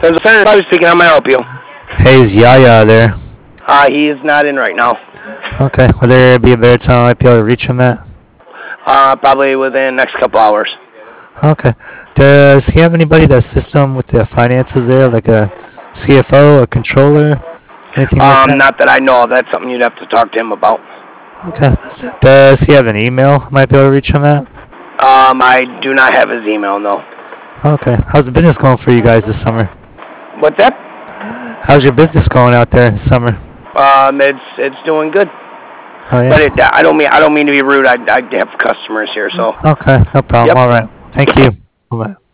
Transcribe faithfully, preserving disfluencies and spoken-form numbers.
Senator Bobby speaking. How may I help you? Hey, is Yaya there? Uh, he is not in right now. Okay. Will there be a better time I might be able to reach him at? Uh, probably within the next couple hours. Okay. Does he have anybody to assist him with the finances there, like a C F O, a controller, anything like Um, that? not that I know of. That's something you'd have to talk to him about. Okay. Does he have an email I might be able to reach him at? Um, I do not have his email, no. Okay. How's the business going for you guys this summer? What's that? How's your business going out there this summer? Um, it's it's doing good. Oh yeah. But it, I don't mean I don't mean to be rude. I I have customers here, so. Okay, no problem. Yep. All right. Thank you. Bye.